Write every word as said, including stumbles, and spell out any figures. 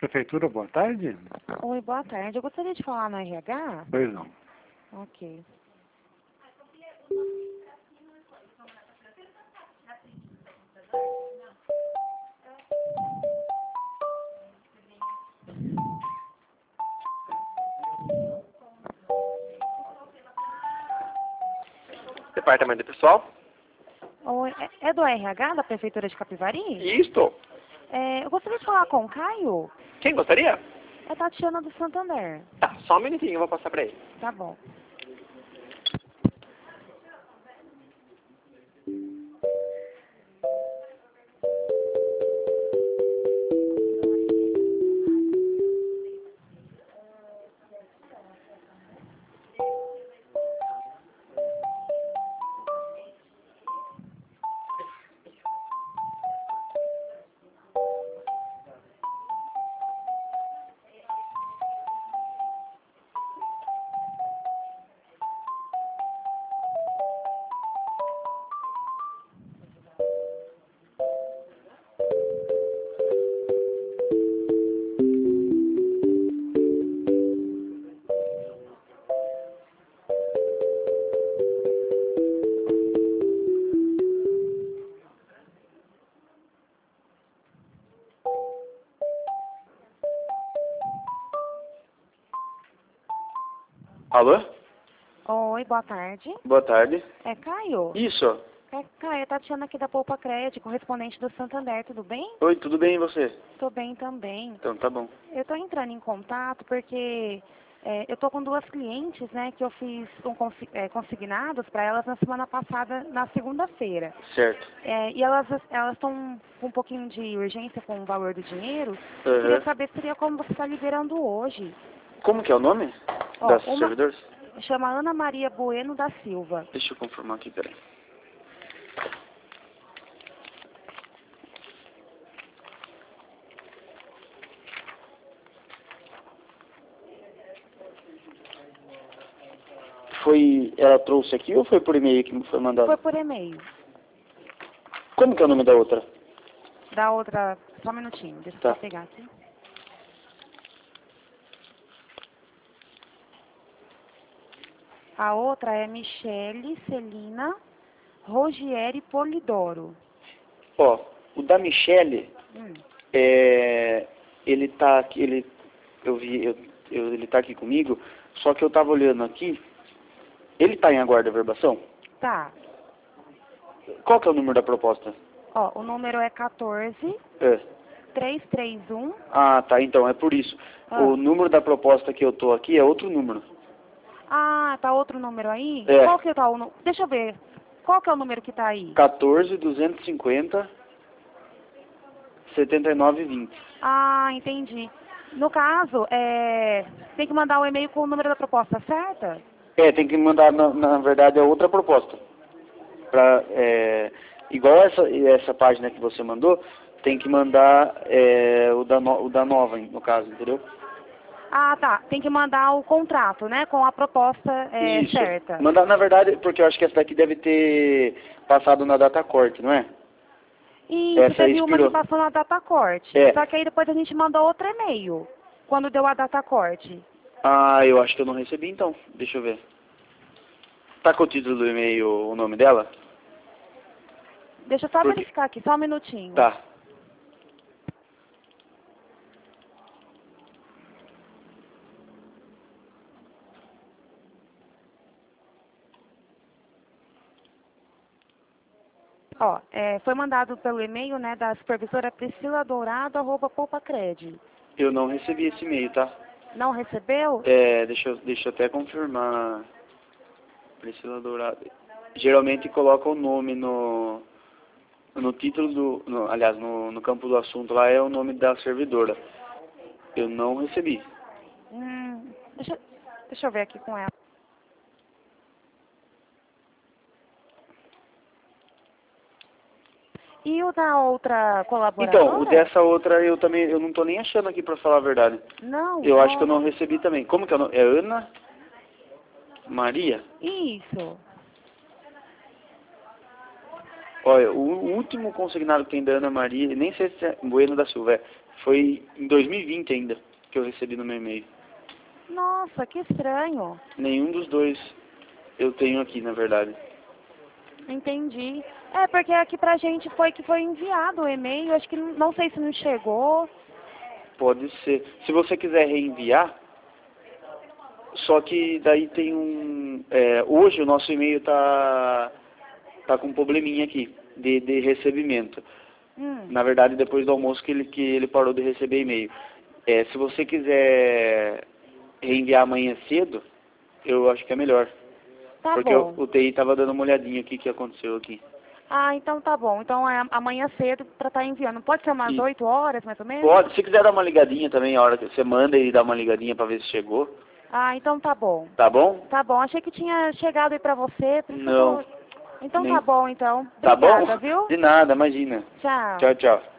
Prefeitura, boa tarde. Oi, boa tarde. Eu gostaria de falar no R H. Pois não. Ok. Departamento pessoal? Oi, é é do R H da Prefeitura de Capivari? Isto. É, eu gostaria de falar com o Caio. Quem gostaria? É Tatiana do Santander. Tá, só um minutinho, eu vou passar pra ele. Tá bom. Alô? Oi, boa tarde. Boa tarde. É Caio? Isso. É Caio, é Tatiana aqui da Poupa Crédito, correspondente do Santander, tudo bem? Oi, tudo bem e você? Tô bem também. Então tá bom. Eu tô entrando em contato porque é, eu tô com duas clientes, né, que eu fiz um consi- é, consignados para elas na semana passada, na segunda-feira. Certo. É, e elas elas estão com um pouquinho de urgência com o valor do dinheiro. Eu Aham. queria saber se seria como você está liberando hoje. Como que é o nome Ó, das uma servidores? chama Ana Maria Bueno da Silva. Deixa eu confirmar aqui, peraí. Foi, ela trouxe aqui ou foi por e-mail que me foi mandado? Foi por e-mail. Como que é o nome da outra? Da outra, só um minutinho, deixa eu Tá. só pegar aqui. A outra é Michele Celina Rogieri Polidoro. Ó, o da Michele, Hum. é, ele tá aqui, ele, eu vi, eu, eu- ele tá aqui comigo, só que eu tava olhando aqui, ele tá em aguardo de averbação? Tá. Qual que é o número da proposta? Ó, o número é quatorze, É. trezentos e trinta e um. Ah, tá, então, é por isso. Ah. O número da proposta que eu tô aqui é outro número. Ah, tá outro número aí? É. Qual que tá o número? Deixa eu ver. Qual que é o número que tá aí? quatorze, duzentos e cinquenta, setenta e nove, vinte. Ah, entendi. No caso, é... tem que mandar o e-mail com o número da proposta certa? É, tem que mandar, na, na verdade, é outra proposta. Pra, é, igual essa, essa página que você mandou, tem que mandar é, o, da no, o da nova, no caso, entendeu? Ah, tá. Tem que mandar o contrato, né? Com a proposta é, Isso. certa. Mandar, na verdade, porque eu acho que essa daqui deve ter passado na data corte, não é? E isso Essa aí teve uma que expirou. passou na data corte. É. Só que aí depois a gente mandou outro e-mail. Quando deu a data corte. Ah, eu acho que eu não recebi então. Deixa eu ver. Tá com o título do e-mail o nome dela? Deixa eu só Porque- verificar aqui, só um minutinho. Tá. Ó, é, foi mandado pelo e-mail, né, da supervisora Priscila Dourado, arroba poupacred. Eu não recebi esse e-mail, tá? Não recebeu? É, deixa eu, deixa eu até confirmar. Priscila Dourado. Geralmente coloca o nome no, no título do... No, aliás, no, no campo do assunto lá é o nome da servidora. Eu não recebi. Hum, deixa, deixa eu ver aqui com ela. E o da outra colaboradora? Então, o dessa outra eu também... Eu não tô nem achando aqui pra falar a verdade. Não. Eu acho que eu não. não recebi também. Como que é o nome? É Ana Maria? Isso. Olha, o último consignado que tem da Ana Maria, nem sei se é Bueno da Silva, é Foi em dois mil e vinte ainda que eu recebi no meu e-mail. Nossa, que estranho. Nenhum dos dois eu tenho aqui, na verdade. Entendi. É, porque aqui pra gente foi que foi enviado o e-mail, acho que não não sei se não chegou. Pode ser. Se você quiser reenviar, só que daí tem um... é, hoje o nosso e-mail tá, tá com um probleminha aqui, de, de recebimento. Hum. Na verdade, depois do almoço que ele, que ele parou de receber e-mail. É, se você quiser reenviar amanhã cedo, eu acho que é melhor. Tá Porque bom. o, o T I estava dando uma olhadinha aqui que aconteceu aqui. Ah, então tá bom. Então é amanhã cedo pra estar enviando. Pode ser umas E oito horas, mais ou menos? pode, se quiser dar uma ligadinha também, a hora que você manda e dá uma ligadinha para ver se chegou. Ah, então tá bom. Tá bom? Tá bom. Achei que tinha chegado aí pra você. Por isso que eu Não. tô... Então Nem... tá bom, então. Tá bom? Obrigada, viu? De nada, imagina. Tchau. Tchau, tchau.